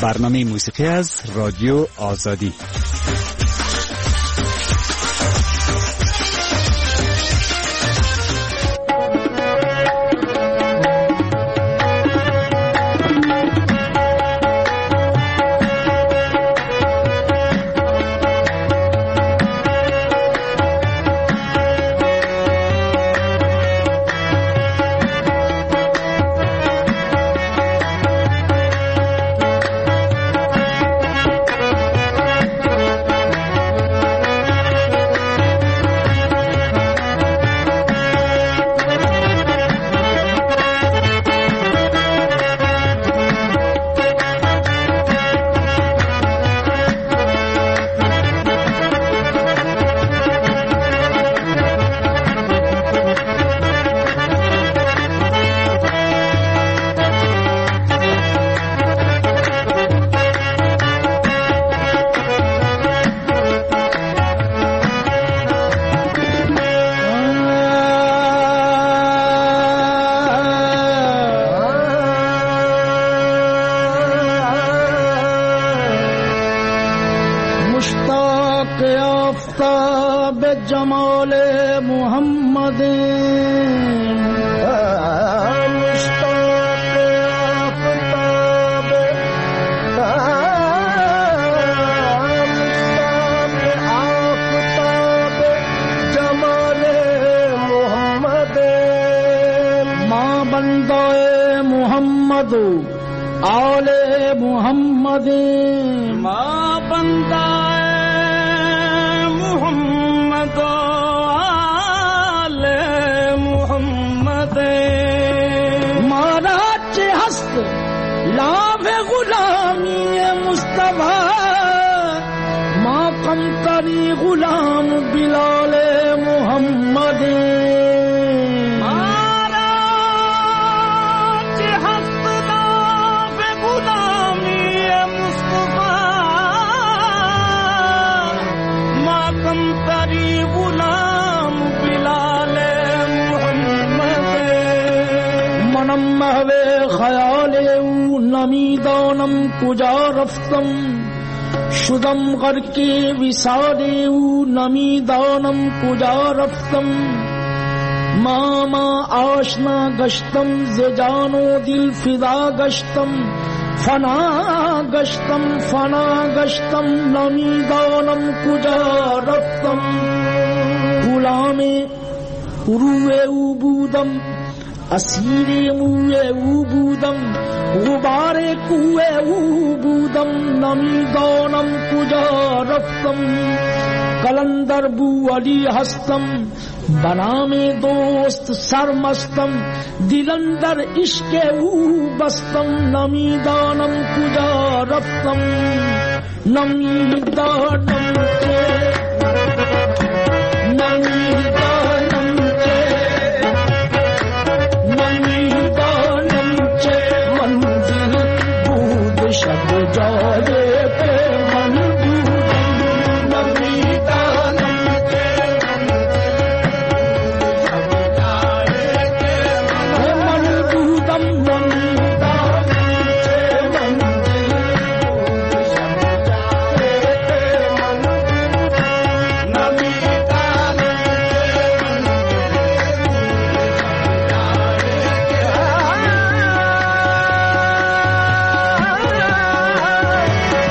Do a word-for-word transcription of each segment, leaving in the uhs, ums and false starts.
برنامه موسیقی از رادیو آزادی. शुदम करके विसारे नमी दानम कुजा रफ्तम मामा आशना गश्तम जे जानो दिल फिदा गश्तम फना गश्तम फना गश्तम नमी दानम कुजा रफ्तम गुलामे उरुए उबूदम असीरे मुए उबूदम गुबारे कुए उबूदम नमी दानम कुजा रफ्तम कलंदर बू अली हस्तम बनामे दोस्त सरमस्तम दिलंदर इश्के उबस्तम नमी दानम कुजा रफ्तम नमी दानम के नमी शब जाए पे मन नमी दानम के शब जाए पे मन दूदम नमी दानम के मन शब जाए पे मन नमी दानम के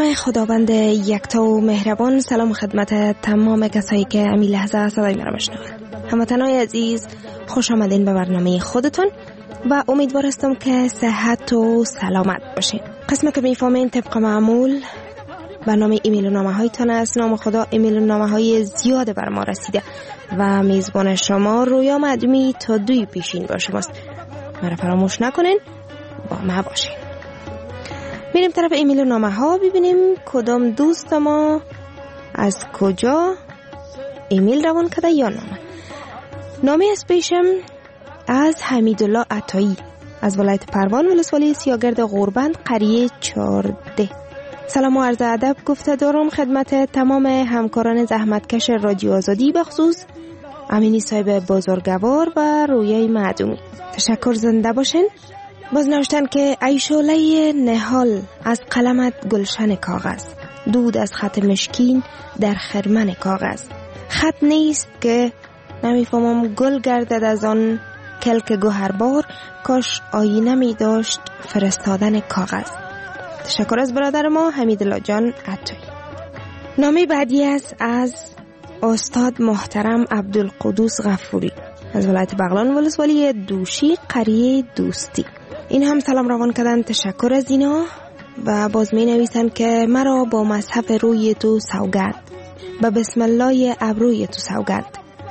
نام خداوند یکتا و مهربان. سلام خدمت تمام کسایی که امی لحظه صدای مرا میشنوند. هموطنان عزیز، خوش آمدین به برنامه خودتون و امیدوار هستم که صحت و سلامت باشین. قسم که میفهمین طبق معمول برنامه ایمیل و نامه هایتان است. نام خدا ایمیل و نامه های زیاده بر ما رسیده و میزبان شما رویا معدومی تا دوی پیشین با شماست. مرا فراموش نکنین، با ما باشین. میریم طرف ایمیل و نامه ها ببینیم کدام دوست ما از کجا ایمیل روان کرده یا نامه. نامه از پیشم از حمیدالله عطایی از ولایت پروان ولسوالی سیاگرد غوربند قریه چارده. سلام و عرض ادب گفته دارم خدمت تمام همکاران زحمتکش رادیو آزادی، بخصوص امینی صاحب بزرگوار و رویای معدومی. تشکر، زنده باشین. باز نوشتن که ای شعله نهال از قلمت گلشن کاغذ، دود از خط مشکین در خرمن کاغذ. خط نیست که نمیفهمم گل گردد از آن کلک گوهربار، کاش آینه می داشت فرستادن کاغذ. تشکر از برادر ما حمیدالله جان عطایی. نامی بعدی است از استاد محترم عبدالقدوس غفوری از ولایت بغلان ولسوالی دوشی قریه دوستی. این هم سلام روان کردن، تشکر از اینا. و باز می نویسن که مرا با مصحف روی تو سوگند، به بسم الله ابروی تو سوگند،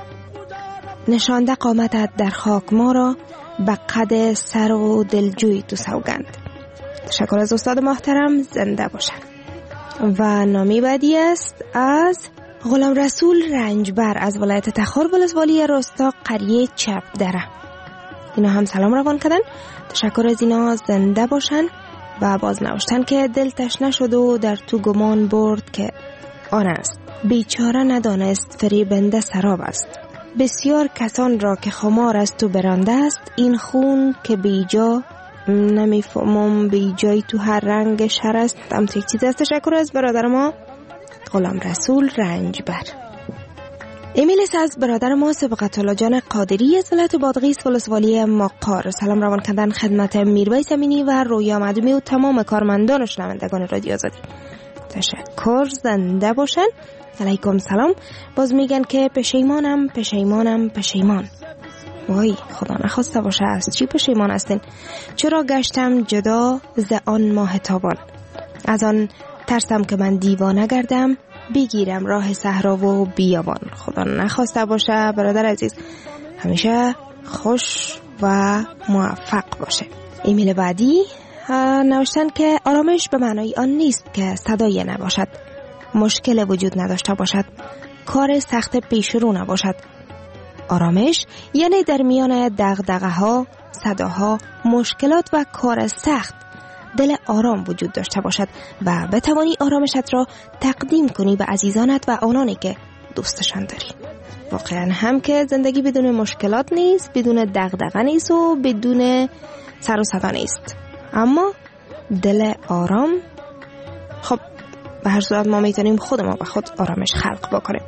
نشانده قامتت در خاک ما را، به قد سر و دلجوی تو سوگند. تشکر از استاد محترم، زنده باشن. و نامی بعدی است از غلام رسول رنجبر از ولایت تخار ولسوالی راستا قریه چپ دره. اینا هم سلام روان کردن، تشکر از اینا، زنده باشن. و باز نوشتن که دل تشنه شد و در تو گمان برد که آن است، بیچاره ندانست فریبنده سراب است. بسیار کسان را که خمار است و برانده است، این خون که بیجا نمیفهمم بیجای تو هر رنگ شر است. هم تو یک چیز است. تشکر از برادر ما غلام رسول رنجبر. ایمیل از برادر ما سبقت الله جان قادری از ولایت بادغیس ولسوالی مقار. سلام روان کردن خدمت میرویس امینی و رویا معدومی و تمام کارمندان و شنوندگان رادیو آزادی. تشکر، زنده باشن. علیکم سلام. باز میگن که پشیمانم پشیمانم پشیمان. وای خدا نخواسته باشه. از چی پشیمان هستین؟ چرا گشتم جدا ز آن ماه تابان، از آن ترسم که من دیوانه گردم، بگیرم راه صحرا و بیابان. خدا نخواسته باشه. برادر عزیز همیشه خوش و موفق باشه. ایمیل بعدی نوشتن که آرامش به معنای آن نیست که صدای نباشد، مشکل وجود نداشته باشد، کار سخت پیش رو نباشد. آرامش یعنی در میان دغدغه ها، صداها، مشکلات و کار سخت دل آرام وجود داشته باشد و بتوانی آرامشت را تقدیم کنی به عزیزانت و آنانی که دوستشان داری. واقعا هم که زندگی بدون مشکلات نیست، بدون دغدغه نیست و بدون سر و صدا نیست، اما دل آرام، خب به هر صورت ما میتونیم خود ما به خود آرامش خلق بکنیم.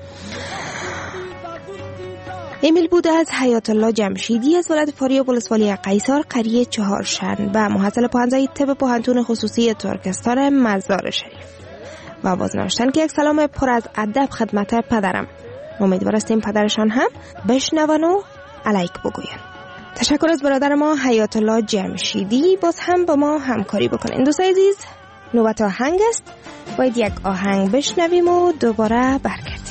ایمیل بود از حیات الله جمشیدی از ولایت فاریاب ولسوالی قیصر قریه چهارشنبه و محصل پانزده طب پوهنتون خصوصی ترکستان مزار شریف. و باز نوشتن که یک سلام پر از ادب خدمت پدرم. امیدوار هستیم پدرشان هم بشنون و علیک بگوین. تشکر از برادر ما حیات الله جمشیدی. باز هم با ما همکاری بکنین. دوست عزیز، نوبت آهنگ است. باید یک آهنگ بشنویم و دوباره برگردیم.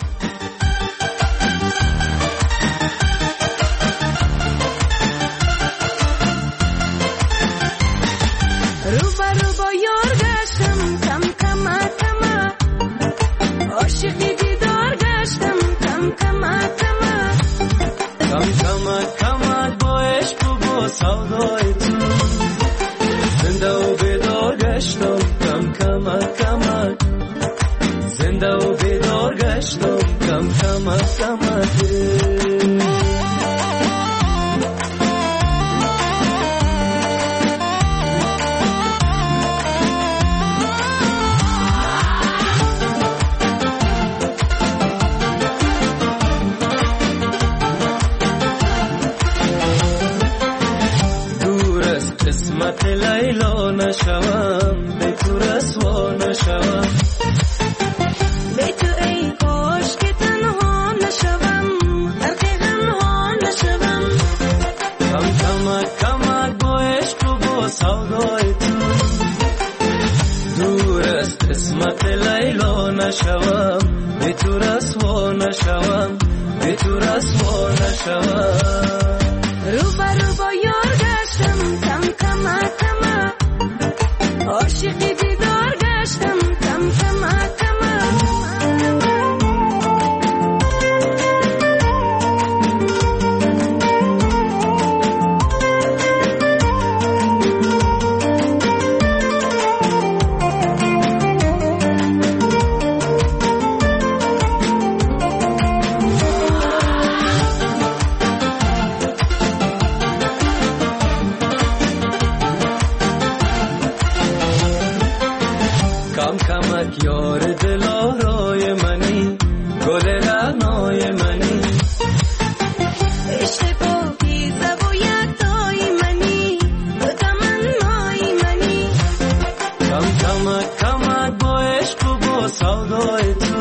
روبا روبا یار گشتم کم کم کم، عاشقی دیدار گشتم کم کم کم، کم کم کم با عشق و با سودای تو، زنده و بیدار گشتم کم کم کم، زنده و بیدار گشتم کم کم کم. قسمت لیلا نشوم، به تو رسوا نشوم، تو رسوا نشوم. رو بر رو با یار گشتم کم کم کم، عاشقی دیدار گشتم کم کم کم. یار دلارای منی، گل رعنای منی، عشق پاکیزه و یکتای منی، تو تمنای منی. کم کمک کمک با عشق و با سودای تو،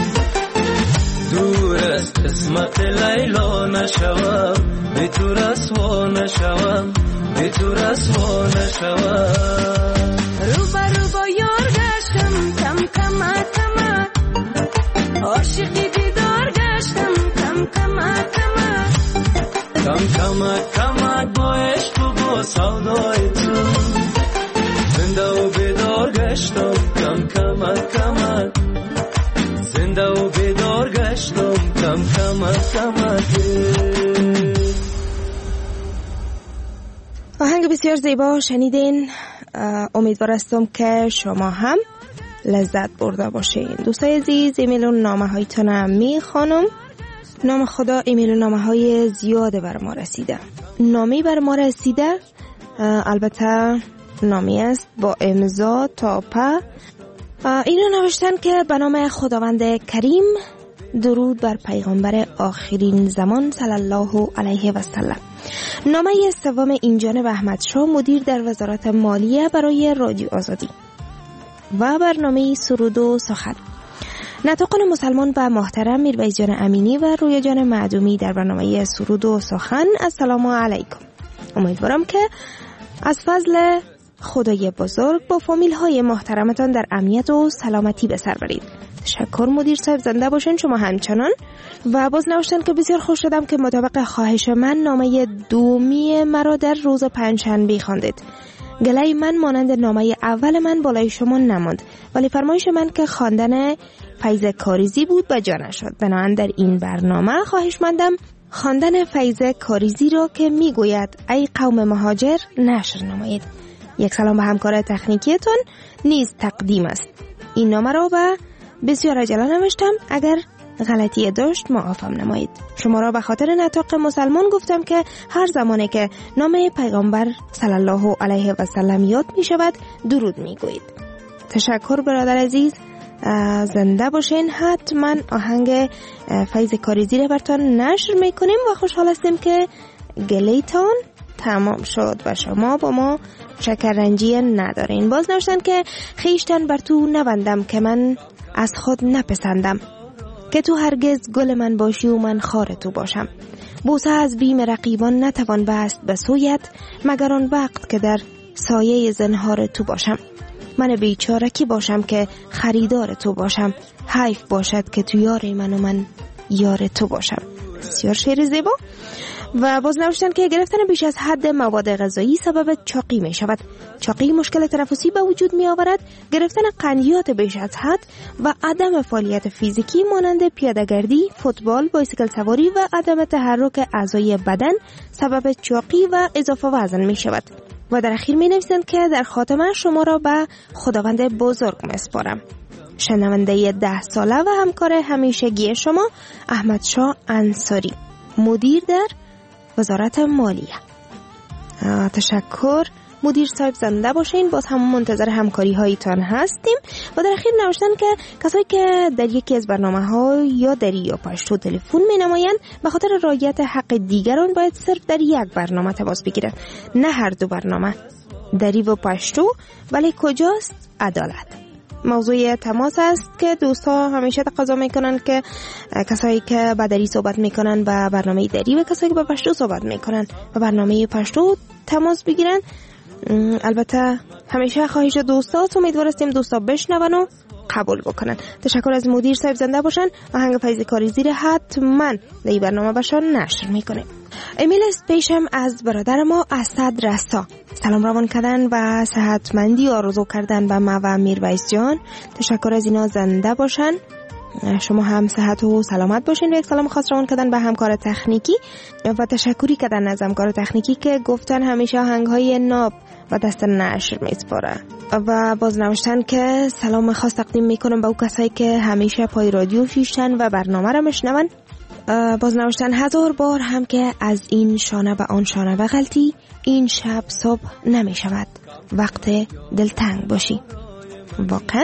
دور از قسمت لیلا نشوم، بی تو رسوا نشوم، بی تو رسوا نشوم. رو بر رو با یار گشتم کم کم کم، عاشقی دیدار گشتم کم کم کم. کم کمک کمک با عشق و با سودای تو، زنده و بیدار گشتم کم کمک کمک، زنده و بیدار گشتم کم کمک کمک. آهنگ بسیار زیبا شنیدین. امیدوار هستم که شما هم لذت برده باشین. دوستای عزیز، ایمیل و نامه هایتون میخوانم. نام خدا ایمیل و نامه های زیاده بر ما رسیده. نامی بر ما رسیده، البته نامی است با امضا تاپه. اینو نوشتن که به نام خداوند کریم، درود بر پیغمبر آخرین زمان صلی الله علیه و سلم. نامه سوم این جانب احمد شاه، مدیر در وزارت مالیه، برای رادیو آزادی و برنامه سرود و سخن. نطقان مسلمان و محترم میرویس جان امینی و رویا جان معدومی در برنامه سرود و سخن. السلام علیکم. امیدوارم که از فضل خدای بزرگ با فامیل های محترمتان در امنیت و سلامتی به سر برید. تشکر مدیر صاحب، زنده باشین شما همچنان. و باز نوشتن که بسیار خوش شدم که مطابق خواهش من نامه دومی مرا در روز پنجشنبه خواندید. گلای من مانند نامه اول من بالای شما نماند، ولی فرمایش من که خواندن فیض کاریزی بود به جا نشد. بنابراین در این برنامه خواهشمندم خواندن فیض کاریزی را که میگوید ای قوم مهاجر نشر نمایید. یک سلام به همکار تکنیکیتون نیز تقدیم است. این نامه را به بسیار عجله نوشتم، اگر غلطی داشت معافم نمایید. شما را به خاطر نطق مسلمان گفتم که هر زمانی که نام پیغمبر صلی الله علیه و سلم یاد می شود درود می گویید. تشکر برادر عزیز، زنده باشین. حتما آهنگ فیض کاریزی را براتون نشر می کنیم و خوشحال هستیم که گلیتان تمام شد و شما با ما شکررنجی ندارین. باز نوشتن که خیشتن بر تو نبندم که من از خود نپسندم، که تو هرگز گل من باشی و من خار تو باشم. بوسه از بیم رقیبان نتوان بست به سویت، مگر آن وقت که در سایه زنهار تو باشم. من بیچاره کی باشم که خریدار تو باشم، حیف باشد که تو یار من و من یار تو باشم. بسیار شعر زیبا. و باز نوشتن که گرفتن بیش از حد مواد غذایی سبب چاقی می شود. چاقی مشکل تنفسی به وجود می آورد. گرفتن قندیات بیش از حد و عدم فعالیت فیزیکی مانند پیاده‌گردی، فوتبال، بایسکل سواری و عدم تحرک اعضای بدن سبب چاقی و اضافه وزن می شود. و در اخیر می نویسند که در خاتمه شما را به خداوند بزرگ میسپارم. شنونده ده ساله و همکار همیشگی شما احمد شاه انصاری، مدیر در وزارت مالیه. تشکر مدیر صاحب، زنده باشین. باز هم منتظر همکاری هایتان هستیم. و در اخیر نوشتن که کسایی که در یکی از برنامه ها یا دری یا پشتو تلفن می نمایند به خاطر رعایت حق دیگران باید صرف در یک برنامه تماس بگیرند، نه هر دو برنامه، دری و پشتو. ولی کجاست عدالت؟ موضوع تماس است که دوستا همیشه تقاضا میکنن که کسایی که با دری صحبت میکنن با برنامه دری و کسایی که با پشتو صحبت میکنن با برنامه پشتو تماس بگیرن. البته همیشه خواهش دوستا، امیدوار هستیم دوستا بشنون و قبول بکنن. تشکر از مدیر صاحب، زنده باشن. آهنگ فیض کاری زیر حتما در این برنامه باشن نشر میکنه. ایمیل اسپیشم از برادر ما اسد رسا، سلام روان کردن و صحتمندی آرزو کردن به ما و میرویس جان. تشکر از اینا، زنده باشن. شما هم صحت و سلامت باشین. و یک سلام خاص روان کردن به همکار تکنیکی و تشکری کردن از همکار تکنیکی که گفتن همیشه آهنگ‌های ناب و دست نشر میسپاره. و باز نوشتن که سلام خاص تقدیم میکنم به او کسایی که همیشه پای رادیو شیشتن و برنامه را میشنون. باز نوشتن هزار بار هم که از این شانه به آن شانه بغلتی، این شب صبح نمی شود وقت دلتنگ باشی. واقعا.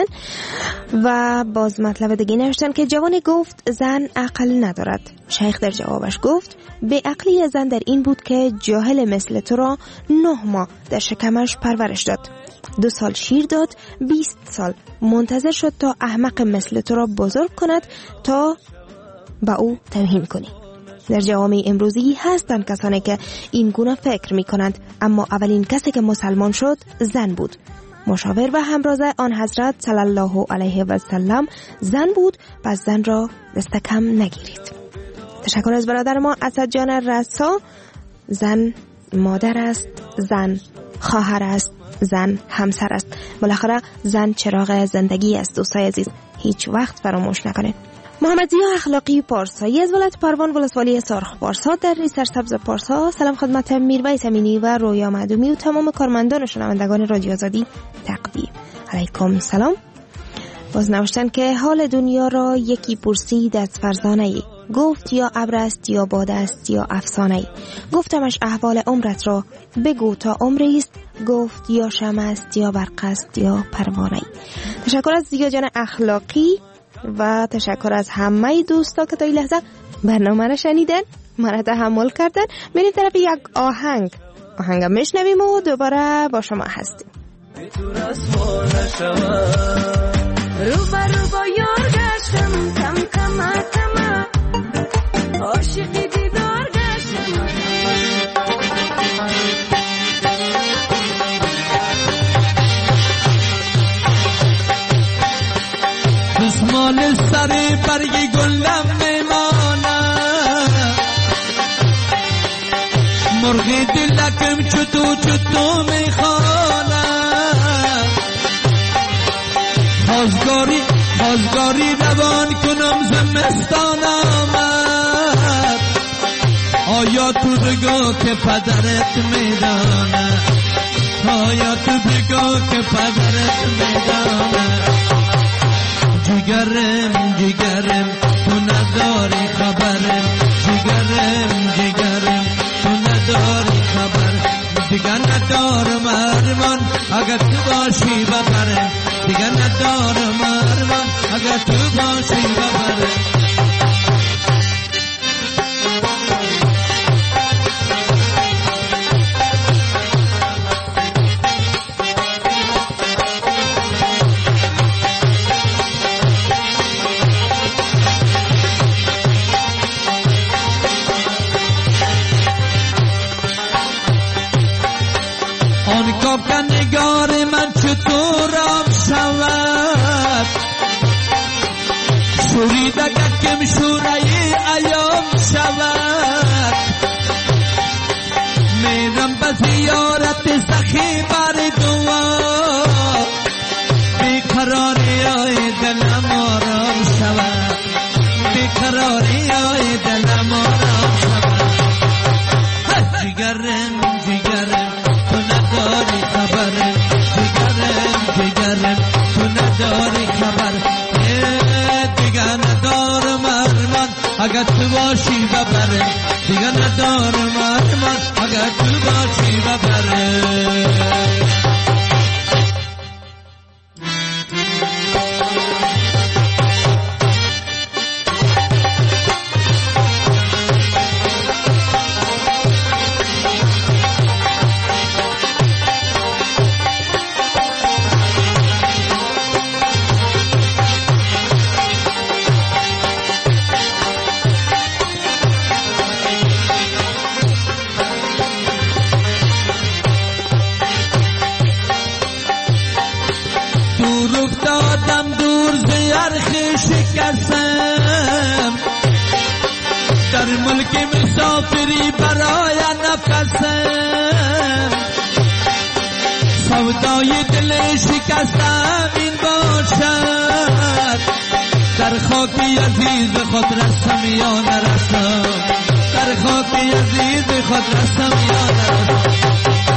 و باز مطلب دیگه نوشتن که جوانی گفت زن عقل ندارد. شیخ در جوابش گفت به عقلی زن در این بود که جاهل مثل تو را نه ماه در شکمش پرورش داد، دو سال شیر داد، بیست سال منتظر شد تا احمق مثل تو را بزرگ کند تا با او توهین کنی. در جوامع امروزی هستند کسانی که این گونه فکر می کنند، اما اولین کسی که مسلمان شد زن بود. مشاور و همرازه آن حضرت صلی الله علیه و سلم زن بود، پس زن را دست کم نگیرید. تشکر از برادر ما اسد جان رسا. زن مادر است، زن خواهر است، زن همسر است. بالاخره زن چراغ زندگی است. دوستای عزیز هیچ وقت فراموش نکنید. محمد زیا اخلاقی پارسایی از ولایت پروان ولسوالی سرخ پارسا در سرسبز پارسا، سلام خدمت میرویس امینی و رویا معدومی و تمام کارمندان و شنوندگان رادیو آزادی تقدیم. علیکم سلام. باز نوشتن که حال دنیا را یکی پرسید از فرزانه ای، گفت یا ابر است یا باد است یا افسانه ای. گفتمش احوال عمرت را بگو تا عمری است، گفت یا شمع است یا برق است یا پروانه ای. تشکر از زیا جان اخلاقی و تشکر از همه دوستا که تا این لحظه برنامه را شنیدن، ما را تحمل کردن. میریم طرف یک آهنگ آهنگ میشنویم و دوباره با شما هستیم. روبا روبا یار گشتم، کم کم کم عاشقی دیدار گشتم. دسمال سر برگ گلم میمانه، مرغ دلکم چطو چطو میخوانه. خازگاری خازگاری روان کنم زمستان آمد، آیا تو بگو که پدرت میدانه، آیا تو بگو که پدرت میدانه. جگرم جگرم تو نداری خبرم، جگرم جگرم تو نداری خبر. دیگر ندارم ارمان اگر تو باشی ببرم، دیگر ندارم ارمان اگر تو باشی ببرم. نگار من چطورم شود، شوریده کم شوره ایام شود. میرم به زیارت سخی بر دعا، بیقراری های دلم آرام شود، بیقراری های دلم آرام شود. جگرم جگرم تو نداری خبرم، جگرم جگرم تو نداری خبر. دیگر ندارم ارمان اگر تو باشی ببرم، دیگر ندارم ارمان اگر تو باشی ببرم. شکستم در ملک مسافری برای نفسم سودای دل شکستم این باشد در خاک عزیز خود رستم یا نرستم در خاک عزیز خود رستم یا نرستم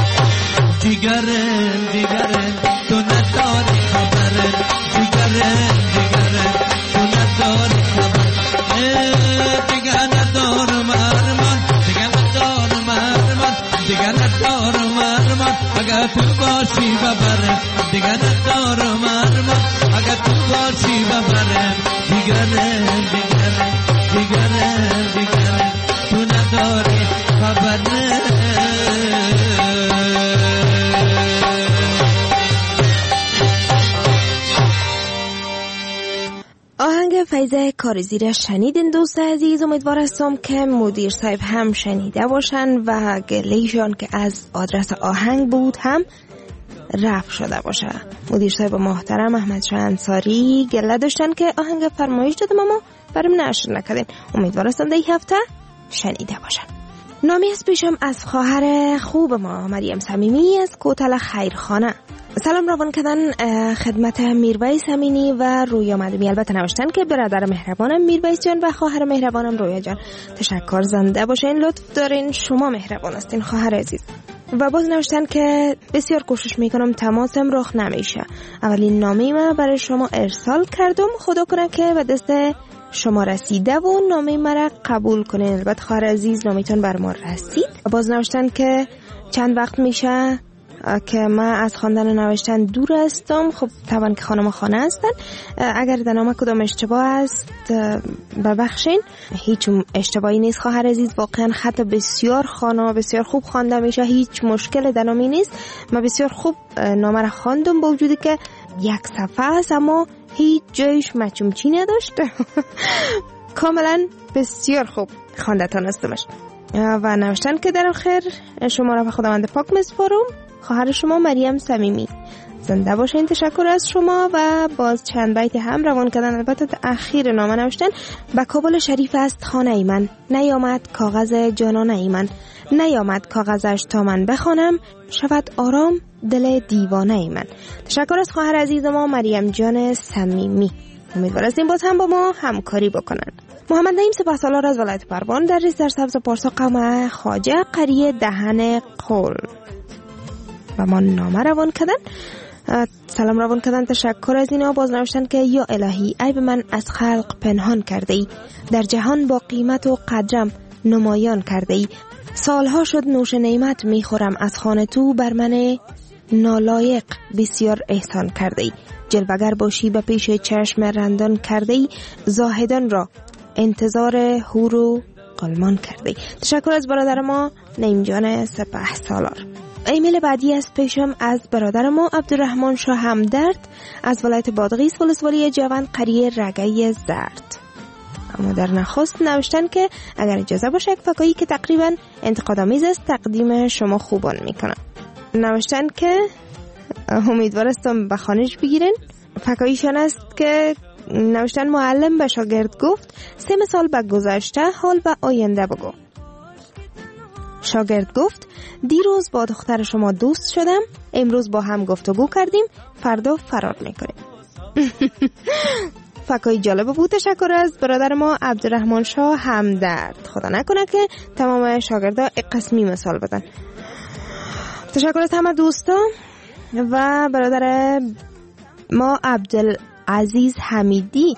جگرم جگرم تو نداری خبرم جگرم جگرم تو نداری خبرم دیگر ندارم ارمان دیگر ندارم ارمان دیگر ندارم ارمان اگر تو باشی ببرم دیگر ندارم ارمان اگر تو باشی ببرم جگرم جگرم جگرم جگرم تو نداری خبرم. آهنگ فیضه کارزی را شنیدین دوست عزیز. امیدوار هستم که مدیر صاحب هم شنیده باشن و گلهشان که از آدرس آهنگ بود هم رفع شده باشه. مدیر صاحب محترم احمد شاه انصاری گله داشتن که آهنگ فرمایش دادم اما برام نشر نکردین. امیدوار هستم این هفته شنیده باشن. نامی از پیشم از خواهر خوب ما مریم صمیمی از کوتل خیرخانه. سلام روان کردن خدمت میرویس امینی و رویا مدومی. البته نوشتن که برادر مهربانم میرویس جان و خواهر مهربانم رویا جان تشکر، زنده باشین، لطف دارین، شما مهربان هستین خواهر عزیز. و باز نوشتن که بسیار کوشش میکنم تماسم رخ نمیشه. اولین نامه ما برای شما ارسال کردم، خدا کنه که به دست شما رسیده و نامه مرا قبول کنین. البته خواهر عزیز نامیتون بر ما رسید. باز نوشتن که چند وقت میشه که من از خواندن و نوشتن دور هستم. خب طبعا که خانم خانه هستن، اگر در نامه کدام اشتباه است ببخشین، هیچ اشتباهی نیست خواهر عزیز. واقعا خط بسیار خانه بسیار خوب خوانده میشه، هیچ مشکل در نامی نیست. من بسیار خوب نامه را خواندم با وجودی که یک صفحه است اما هیچ جایش مچومچی نداشت. کاملا بسیار خوب خوانده تانستمش. و نوشتن که در آخر شما را به خداوند پاک میسپارم، خواهر شما مریم صمیمی. زنده باشین، تشکر از شما. و باز چند بیت هم روان کردن. البته اخیر نامه نوشتن به کابل شریف است خانه من، نیامد کاغذ جانانه من، نیامد کاغذش تا من بخوانم، شود آرام دل دیوانه من. تشکر از خواهر عزیز ما مریم جان صمیمی. امیدوار هستیم باز هم با ما همکاری بکنن. محمد نعیم سپاسالار از ولایت پروان در ریز در سبز پارسا قوم خواجه قریه دهن قول و ما نامه روان کردن. سلام روان کردن، تشکر از اینا. باز نوشتن که یا الهی عیب من از خلق پنهان کرده ای، در جهان با قیمت و قدرم نمایان کرده ای. سالها شد نوش نعمت میخورم از خانه تو، بر من نالایق بسیار احسان کرده ای. جلوگر باشی به پیش چشم رندان کرده ای، زاهدان را انتظار حور و قلمان کرده ای. تشکر از برادر ما نعیم جان سپهسالار. ایمیل بعدی از پیشم از برادر ما عبدالرحمن شاه همدرد از ولایت بادغیس ولسوالی جوان قریه رگه زرد. اما در نخست نوشتن که اگر اجازه باشه یک فکایی که تقریبا انتقادآمیز است تقدیم شما خوبان میکنم. نوشتن که امیدوار هستم به خانش بگیرن. فکاییشان است که نوشتن معلم به شاگرد گفت سه مثال به گذشته حال و آینده بگو. شاگرد گفت دیروز با دختر شما دوست شدم، امروز با هم گفتگو کردیم، فردا فرار میکنیم. فکای جالب بود. تشکر از برادر ما عبدالرحمن شاه همدرد. خدا نکنه که تمام شاگردا قسمی مثال بدن. تشکر از همه دوستا. و برادر ما عبدالعزیز حمیدی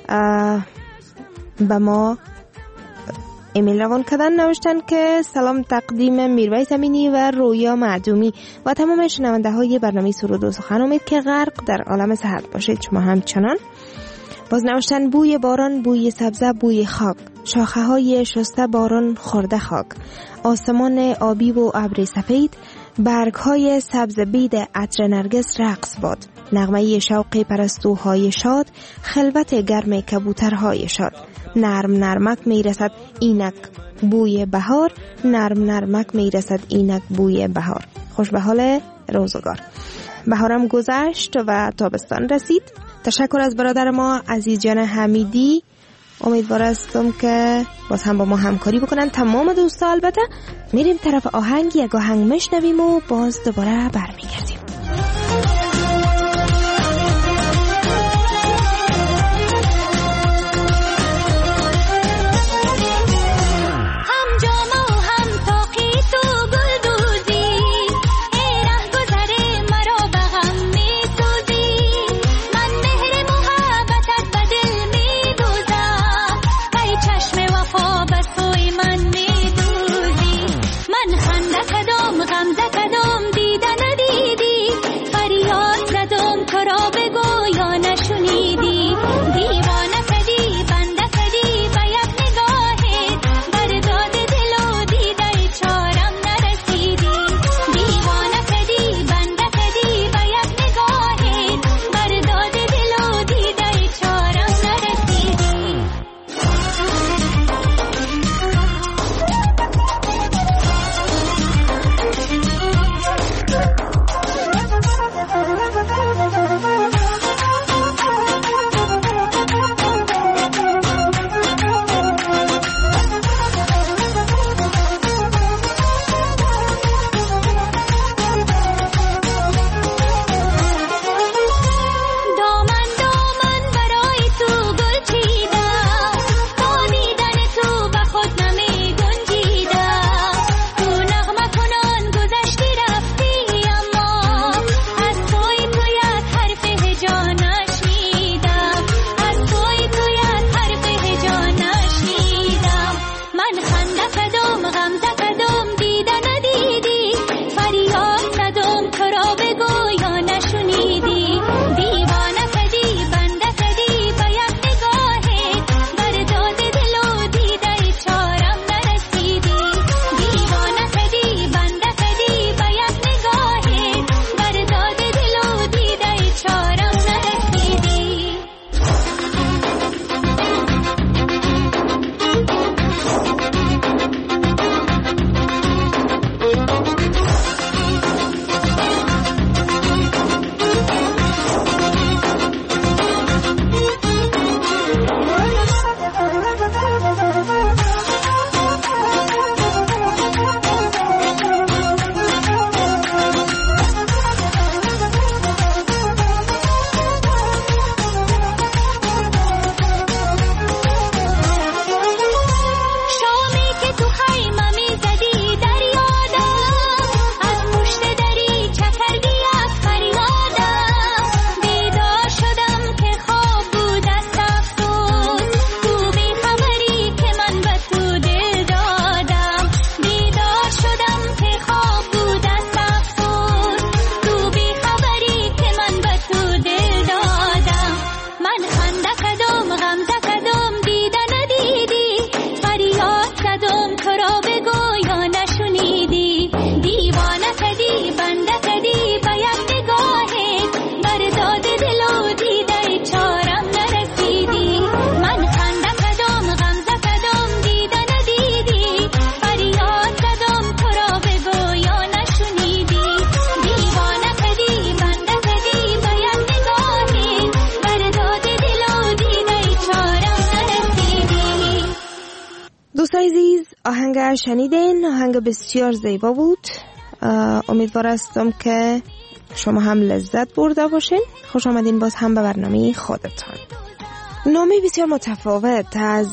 به ما ایمیل روان کردن. نوشتن که سلام تقدیم میرویس امینی و رویا معدومی و تمام شنونده های برنامه سرود و سخن. امید که غرق در عالم صحت باشید شما همچنان. باز نوشتن بوی باران، بوی سبزه، بوی خاک، شاخه های شسته باران خورده خاک، آسمان آبی و ابر سفید، برگ های سبز بید عطر نرگس رقص باد، نغمه شوق پرستوهای شاد، خلوت گرم کبوترهای شاد، نرم نرمک میرسد اینک بوی بهار، نرم نرمک میرسد اینک بوی بهار. خوش به حال روزگار. بهارم گذشت و تابستان رسید. تشکر از برادر ما عزیز جان حمیدی. امیدوار هستم که باز هم با ما همکاری بکنن تمام دوستا. البته میریم طرف آهنگ، یک آهنگ میشنویم و باز دوباره برمیگردیم. آهنگ شنیدین، آهنگ بسیار زیبا بود. امیدوار هستم که شما هم لذت برده باشین. خوش آمدین باز هم به برنامه خودتان. نامه بسیار متفاوت از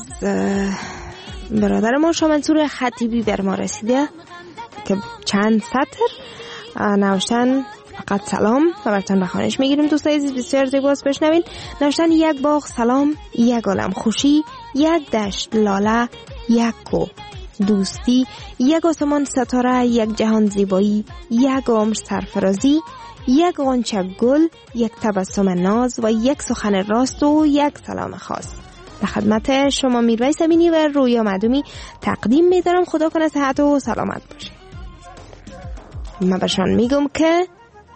برادر ما شاه منصور خطیبی بر ما رسیده که چند سطر نوشتن فقط سلام و براتون بخوانش میگیریم. دوستای عزیز بسیار زیباست، بشنوین. نوشتن یک باغ سلام، یک عالم خوشی، یک دشت لاله، یک کو دوستی، یک آسمان ستاره، یک جهان زیبایی، یک عمر سرفرازی، یک غنچه گل، یک تبسم ناز و یک سخن راست و یک سلام خاص. به خدمت شما میرویس امینی و رویا معدومی تقدیم میدارم. خدا کنه صحت و سلامت باشه. من برشان میگم که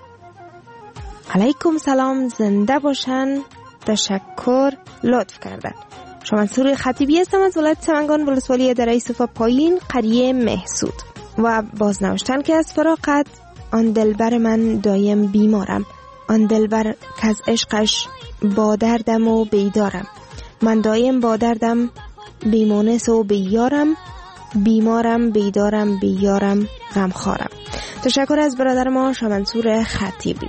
علیکم سلام، زنده باشن، تشکر، لطف کردن. شاه منصور خطیبی هستم از ولایت سمنگان، ولسوالی دره صفا پایین، قریه محسود. و باز نوشتن که از فراقت آن دلبر من دایم بیمارم، آن دلبر که از عشقش با دردم و بیدارم. من دایم با دردم بیمونس و بیارم، بیمارم بیدارم بیارم غمخوارم. تشکر از برادر ما شامنصور خطیبی.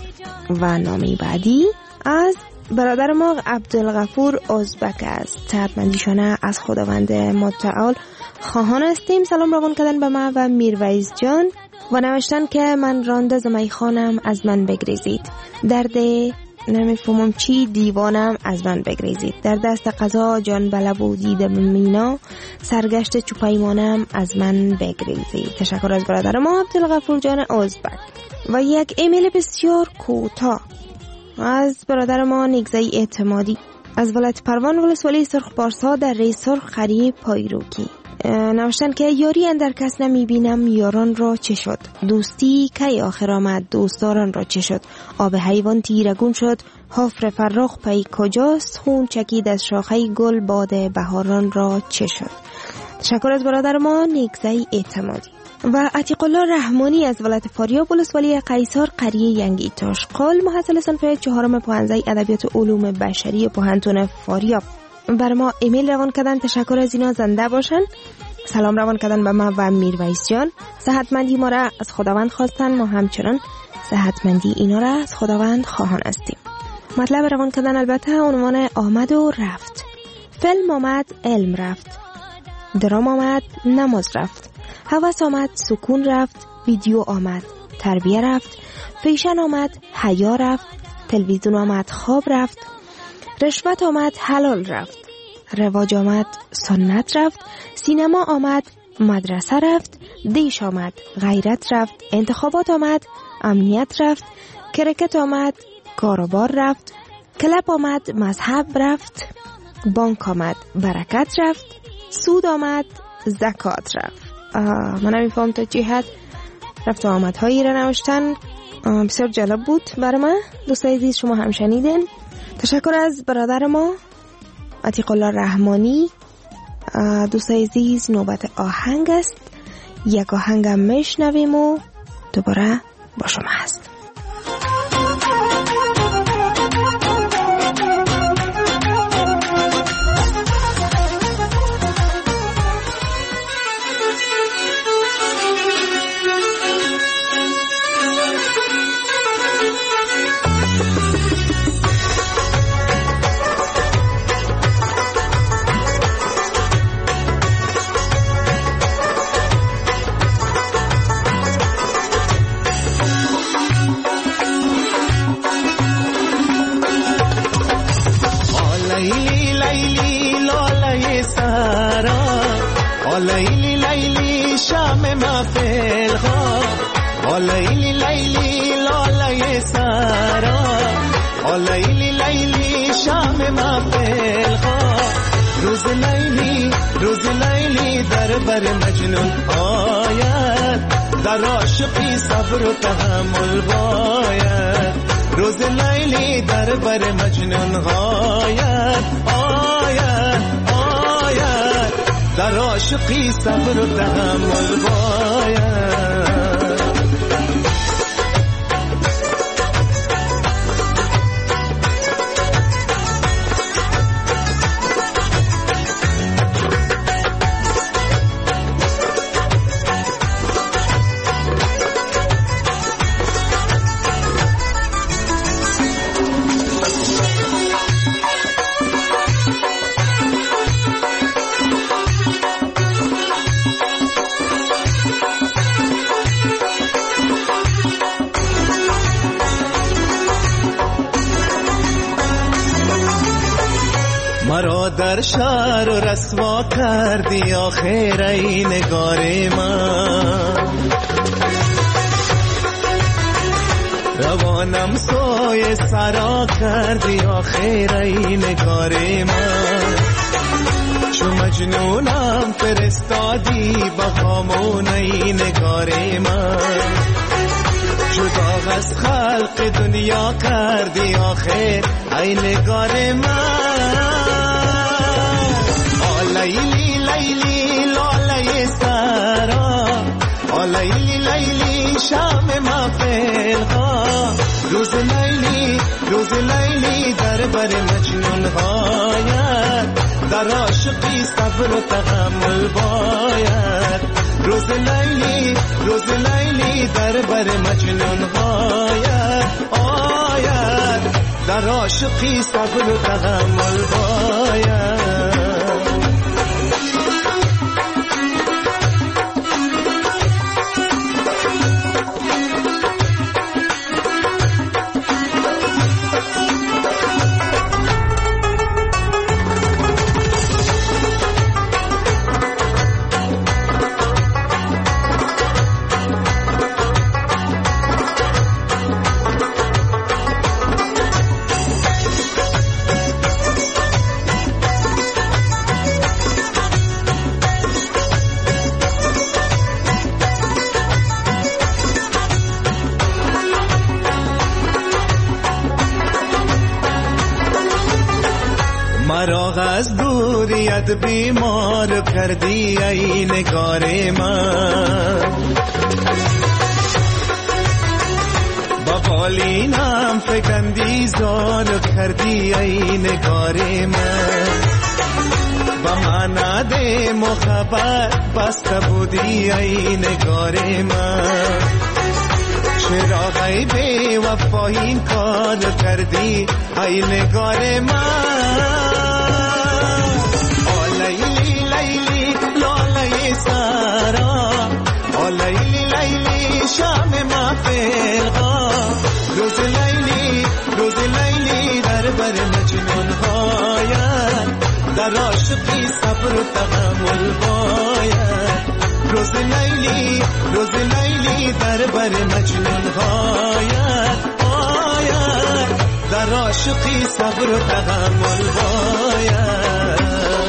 و نامی بعدی از برادر ما عبدالغفور ازبک است. صحتمندیشانه از خداوند متعال خواهان هستیم. سلام روان کردن به ما و میرویز جان و نوشتن که من رانده زمی خانم از من بگریزید، درد نمیفهمم چی دیوانم از من بگریزید، در دست قضا جان بلب و دیده مینا، سرگشت چوپایمانم از من بگریزید. تشکر از برادر ما عبدالغفور جان ازبک. و یک ایمیل بسیار کوتاه از برادر ما نیگزه اعتمادی از ولایت پروان ولسوالی سرخ بارسا در ری سرخ قریه پایروکی. نوشتن که یاری اندر کس نمی بینم یاران را چه شد، دوستی کی آخر آمد دوستداران را چه شد، آب حیوان تیرگون شد، حفر فراخ پی کجاست، خون چکید از شاخه گل باد بهاران را چه شد. تشکر از برادر ما نیگزه اعتمادی. و عتیق الله رحمانی از ولایت فاریاب ولسوالی قیصر قریه ینگی تاشقال محصل صنف چهارم پوهنځی ادبیات علوم بشری پوهنتون فاریاب بر ما ایمیل روان کردن. تشکر از اینا، زنده باشن. سلام روان کردن به ما و میرویس جان. صحتمندی ما را از خداوند خواستن، ما همچنان صحتمندی اینا را از خداوند خواهان هستیم. مطلب روان کردن البته عنوان آمد و رفت. فیلم آمد علم رفت، درام آمد نماز رفت، هوس آمد سکون رفت، ویدیو آمد تربیه رفت، فیشن آمد حیا رفت، تلویزیون آمد خواب رفت، رشوت آمد حلال رفت، رواج آمد سنت رفت، سینما آمد مدرسه رفت، دیش آمد غیرت رفت، انتخابات آمد امنیت رفت، کرکت آمد کاروبار رفت، کلب آمد مذهب رفت، بانک آمد برکت رفت، سود آمد زکات رفت. من نمیفهم تا جهت رفت و آمدهایی را نوشتن. بسیار جالب بود برای من. دوستای عزیز شما هم شنیدین. تشکر از برادر ما عتیق الله رحمانی. دوستای عزیز نوبت آهنگ است. یک آهنگ هم میشنویم و دوباره با شما هست. لیلی لیلی شام محفل ها، لیلی لیلی لاله سارا، لیلی لیلی شام محفل ها، روز لیلی روز لیلی در بر مجنون آید، در عاشقی صبر و تحمل باید، روز لیلی در بر مجنون آید آید آید، در عاشقی صبر و تحمل باید. مرا در شهر و رسوا کردی آخر ای نگار من، روانم سوی سرا کردی آخر ای نگار من، چو مجنونم فرستادی با خامون ای نگار من، جدا از خلق دنیا کردی آخر ای نگار من، لیلی لیلی لاله سارا، لیلی لیلی شام محفل ها، روز لیلی لیلی در بر مجنون هایت، در عاشقی صبر و تحمل باید. روز لیلی روز لیلی در بر مجنون هایت آید، در عاشقی صبر و تحمل باید. مرا از دوریت بیمار کردی ای نگار من، با بالینم فکندی زار کردی ای نگار من. با مناد محبت بسته بودی ای نگار من، چرا غیبه وفا این کار کردی ای نگار من. لیلی لیلی لاله سارا، لیلی لیلی شام محفلها. روز لیلی روز لیلی در بر مجنون هایت، در عاشقی صبر و تحمل باید. روز لیلی روز لیلی در بر مجنون هایت آید، در عاشقی صبر و تحمل باید.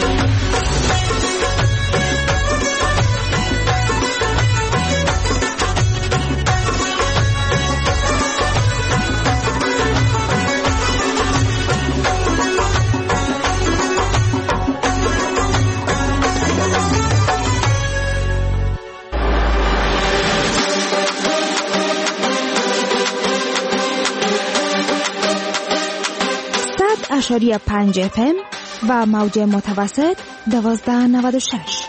اشاری پنج اف ام و موج متوسط دوازده نود و شش.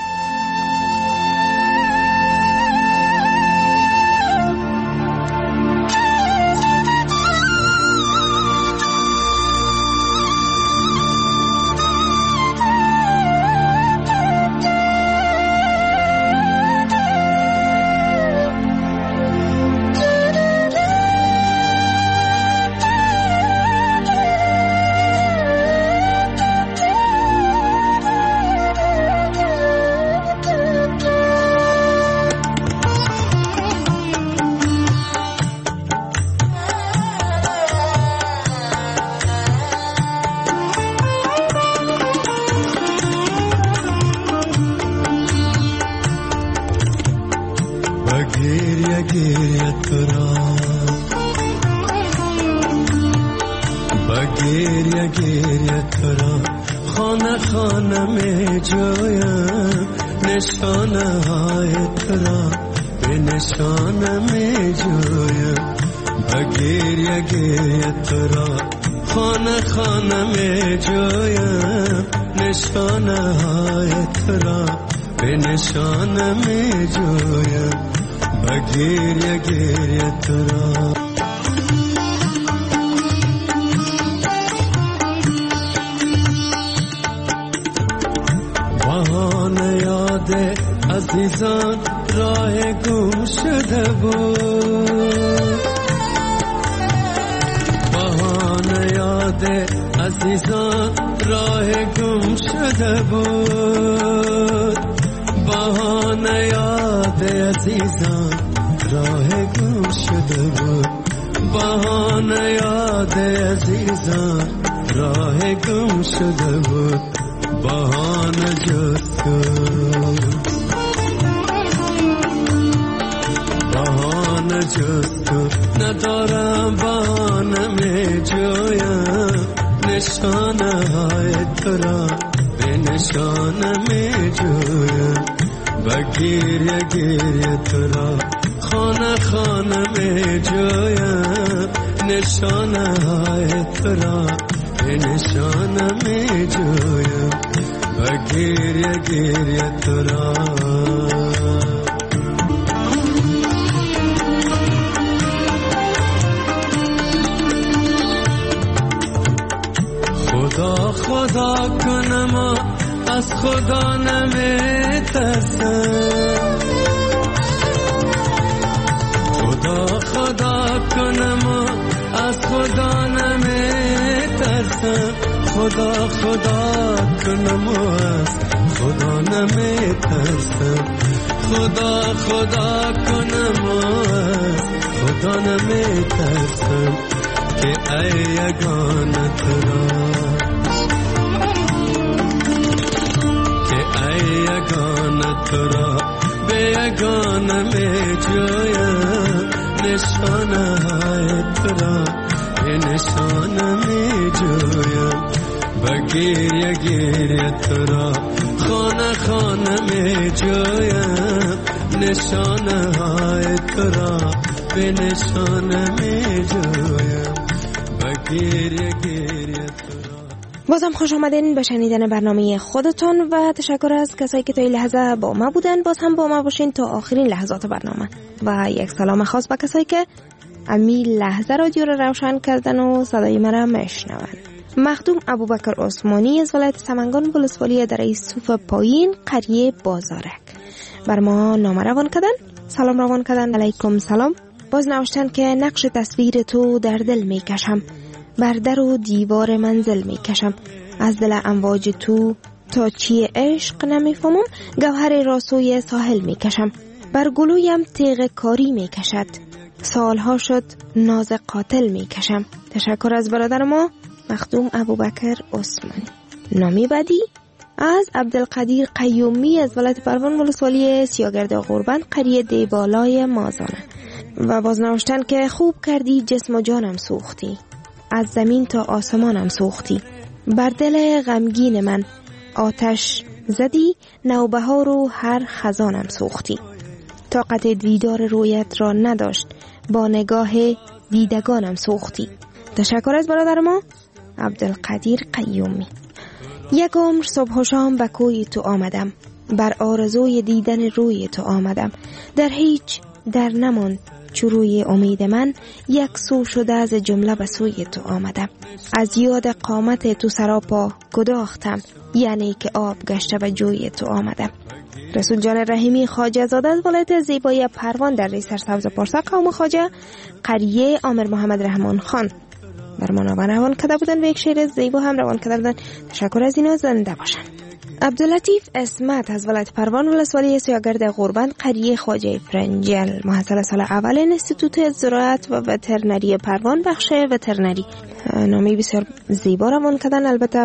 عزیزان راه گم شده بود، بهانه یاد عزیزان راه گم شده بود، بهانه یاد عزیزان راه گم شده بود، بهانه یاد عزیزان راه گم شده بود، بهانه جز تو بهانه جز تو ندارم، بهانه می جویم نشانه های تو را به نشانه می جویم، و گریه گریه تو را خانه خانه می جویم نشانه های تو را به نشانه می جویم و گریه گریه تو را. خدا خدا کنم از خدا نمی ترسم، خدا خدا کنم از خدا نمی ترسم، خدا خدا کنم از خدا نمی ترسم، خدا خدا کنم از خدا نمی ترسم که ای یگانه تو را، که ای یگانه تو را به یگانه می جویم نشانه های تو را به نشانه می جویم و گریه گریه تو را خانه خانه می جویم نشانه های تو را به نشانه می جویم و گریه گریه تو را. بازم خوش آمدین به شنیدن برنامه خودتون و تشکر از کسایی که تا این لحظه با ما بودن. باز هم با ما باشین تا آخرین لحظات برنامه و یک سلام خاص به کسایی که امی لحظه رادیو رو روشن کردن و صدای مرا میشنون. مخدوم ابوبکر عثمانی از ولایت سمنگان ولسوالی دره صوف پایین قریه بازارک بر ما نامه روان کردن. سلام روان کردن. علیکم سلام. باز نوشتن که نقش تصویر تو در دل میکشم، بر در و دیوار منزل میکشم، از دل امواج تو تا چی عشق نمیفهمم، گوهر راسوی ساحل میکشم، بر گلویم تیغ کاری میکشد، سالها شد ناز قاتل میکشم. تشکر از برادر ما مخدوم ابوبکر عثمانی. نامی بعدی از عبدالقدیر قیومی از ولایت پروان ولسوالی سیاگرد غربند قریه دیبالای مازانه و باز نوشتن که خوب کردی جسم و جانم سوختی، از زمین تا آسمانم سوختی، بر دل غمگین من آتش زدی، نوبهار و هر خزانم سوختی، طاقت دیدار رویت را نداشت، با نگاه دیدگانم سوختی. تشکر از برادر ما عبدالقدیر قیومی. یک عمر صبح و شام به کوی تو آمدم، بر آرزوی دیدن روی تو آمدم، در هیچ در نماند چو روی امید من، یک سو شده از جمله به سوی تو آمدم، از یاد قامت تو سراپا گداختم، یعنی که آب گشته به جوی تو آمدم. رسول جان رحیمی خواجه زاده از ولایت زیبای پروان در ری سرسبز پارسا قوم خواجه قریه عامر محمد رحمان خان بر ما نامه روان کرده بودن و یک شعر زیبا هم روان کرده بودن. تشکر از اینا. زنده باشن. عبداللطیف اسمت از ولایت پروان ولسوالی سیاگرد غربند قریه خواجه فرنجل محصل سال اول انستیتوت زراعت و وترنری پروان بخش وترنری. نامی بسیار زیبا روان کردن. البته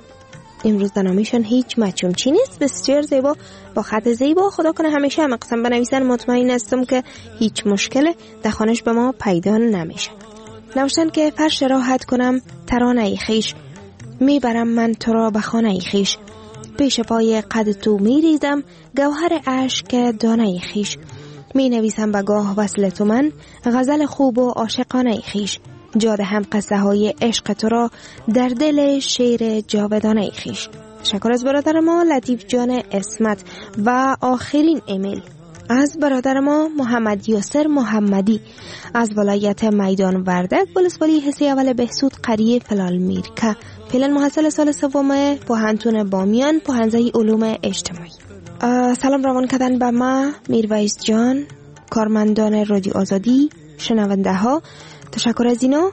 امروز نامیشان هیچ مچومچی نیست، بسیار زیبا با خط زیبا. خدا کنه همیشه هم قسم بنویسن. مطمئن هستم که هیچ مشکل در خانش به ما پیدا نمیشه. نوشتن که فرش راحت کنم ترانه خیش، میبرم من تو را به خانه خیش، پیش پای قد تو میریزم گوهر عشق دانه خیش، می نویسم به گاه وصل تو من غزل خوب و عاشقانه خیش، جاده هم قصه های عشق تو را در دل شعر جاودانه خیش. تشکر از برادر ما لطیف جان اسمت. و آخرین ایمیل از برادر ما محمد یاسر محمدی از ولایت میدان وردک ولسوالی حسی اول بهسود قریه فلال میرکه فعلا محصل سال سوم پوهنتون بامیان پوهنځی علوم اجتماعی. سلام روان کردن به ما میرویس جان، کارمندان رادیو آزادی، شنونده ها. تشکر از اینا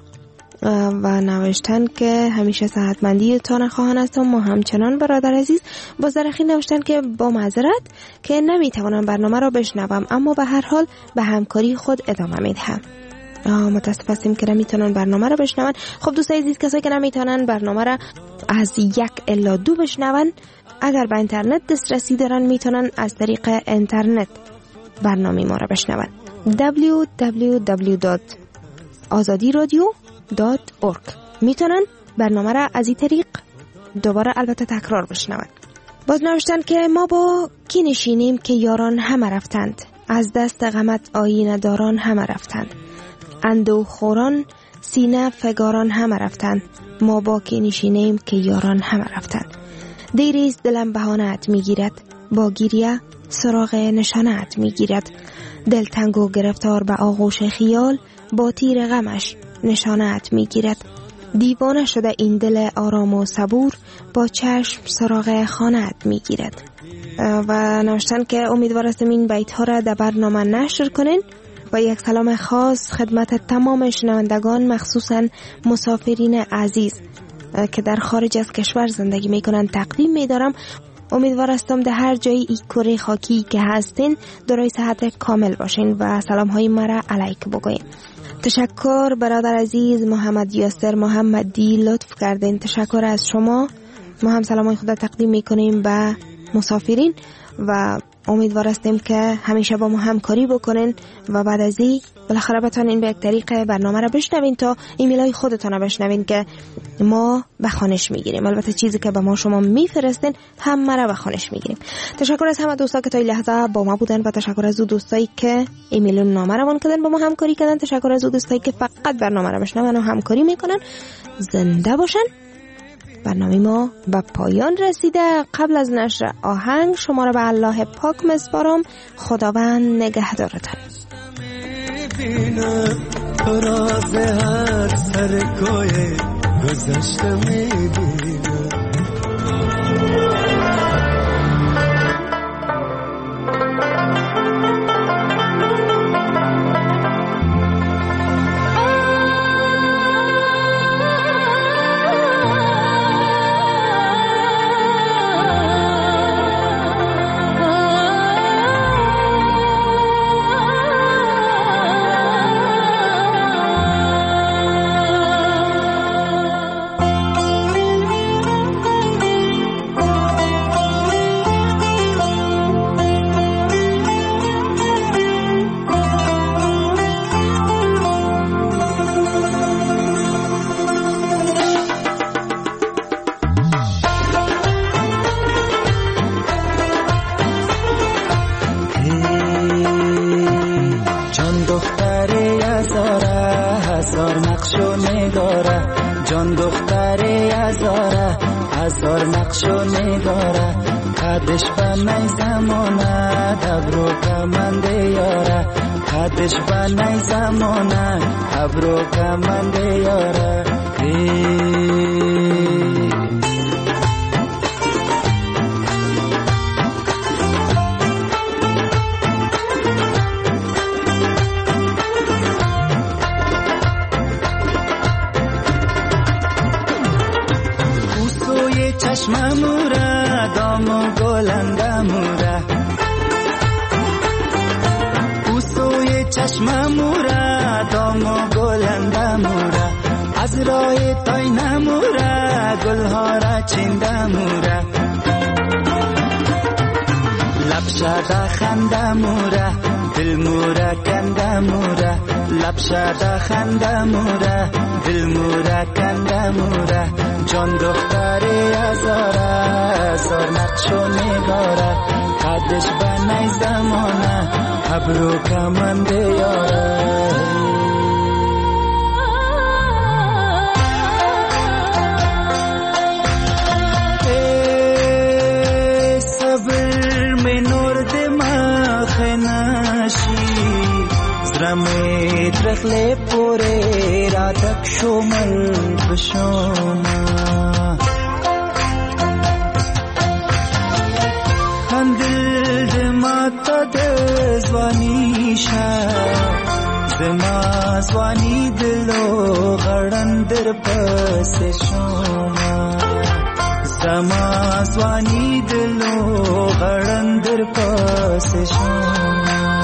و نوشتن که همیشه صحتمندی تان خواهان هستم. ما همچنان برادر عزیز با زرخی نوشتن که با معذرت که نمیتوانم برنامه را بشنوم، اما به هر حال به همکاری خود ادامه میدهم. متاسف هستیم که نمیتونن برنامه را بشنون. خب دوستای عزیز، کسایی که نمیتونن برنامه را از یک الا دو بشنون، اگر به اینترنت دسترسی دارن میتونن از طریق اینترنت برنامه ما را بشنون. دبلیو دبلیو دبلیو دات آزادی رادیو دات اورگ میتونن برنامه را از این طریق دوباره البته تکرار بشنون. باز نوشتن که ما با کی نشینیم که یاران همه رفتند، از دست غمت آینه داران همه رفتند، اندوه خوران سینه فگاران همه رفتن، ما باکی نشینیم که یاران همه رفتن. دیریست دلم بهانه‌ات میگیرد، با گریه سراغ نشانه‌ات میگیرد. دلتنگ و گرفتار به آغوش خیال، با تیر غمش نشانه‌ات میگیرد. دیوانه شده این دل آرام و صبور، با چشم سراغ خانه‌ات میگیرد. و نوشتن که امیدوار هستم این بیت ها را در برنامه نشر کنین. و یک سلام خاص خدمت تمام شنوندگان، مخصوصا مسافرین عزیز که در خارج از کشور زندگی میکنن تقدیم میدارم. امیدوار هستم در هر جای این کره خاکی که هستین دارای صحت کامل باشین و سلام های مرا علیک بگوین. تشکر برادر عزیز محمد یاسر محمدی، لطف کردین. تشکر از شما. ما هم سلام های خدا تقدیم میکنیم به مسافرین و امیدوار هستیم که همیشه با ما همکاری بکنین و بعد از این بالاخره بتونین به یک طریق برنامه را بشنوین تا ایمیل های خودتان را بشنوین که ما به خوانش میگیریم. البته چیزی که به ما شما میفرستین همه را به خوانش میگیریم. تشکر از همه دوستا که تا این لحظه با ما بودن و تشکر از اون دوستایی که ایمیل و نامه را من کردن با ما همکاری کردن. تشکر از اون دوستایی که فقط برنامه را بشنون و همکاری میکنن. زنده باشن. برنامه ما به پایان رسیده. قبل از نشر آهنگ شما را به الله پاک میسپارم. خداوند نگهدارتان. تو راز هر سر کوی گذشته میبینم. جان دختری هزاره هزار نقش و نگاره، قدش بنای زمانه دبرو کمنده یاره، قدش بنای زمانه دبرو کمنده یاره. چشم موره دام و گلنده موره، اوسوی چشم موره دام و گلنده موره، از راه تای نموره گلها را چینده موره، لب شده خنده موره دل موره کنده موره، لب شده خنده موره دل موره کنده موره. جان دختری هزاره هزار نقش و نگاره، قدش بنای زمانه ابرو کمنده یاره. ای صبر می نور دماغ نشی، زرمی درخل پوری را تک شمل بشوما، هندل دما تا دزوانی شا، دما زوانی دلو غرن در پس شما، دما زوانی دلو غرن در پس شما.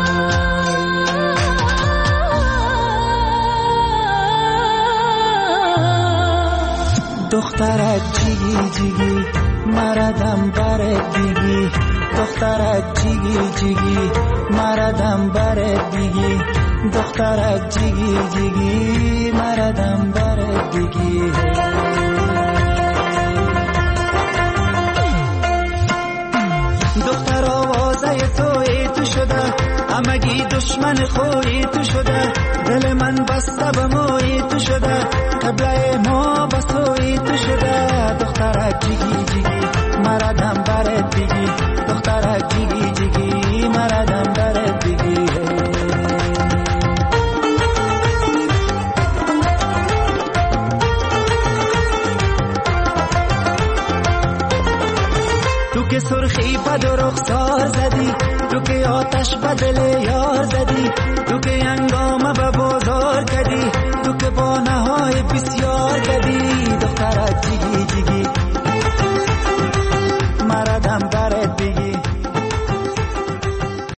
دخترک جیگی جیگی مردم برد دیگی، دخترک جیگی جیگی مردم برد دیگی، دخترک جیگی جیگی مردم برد دیگی. دختر آوازه توی تو شده همگی دشمن خوی تو شده، دل من بسته به موی تو شده، قبله ما بسوی تو شده. دخترک جیگی جیگی مردم برد بگی، دخترک جیگی جیگی مردم برد بگی. تو که سرخی بد و رخسار زدی، تو که آتش به دل یار زدی، تو که انگام به بازار کردی، تو که با نهای بسیار کردی. دخترک جیگی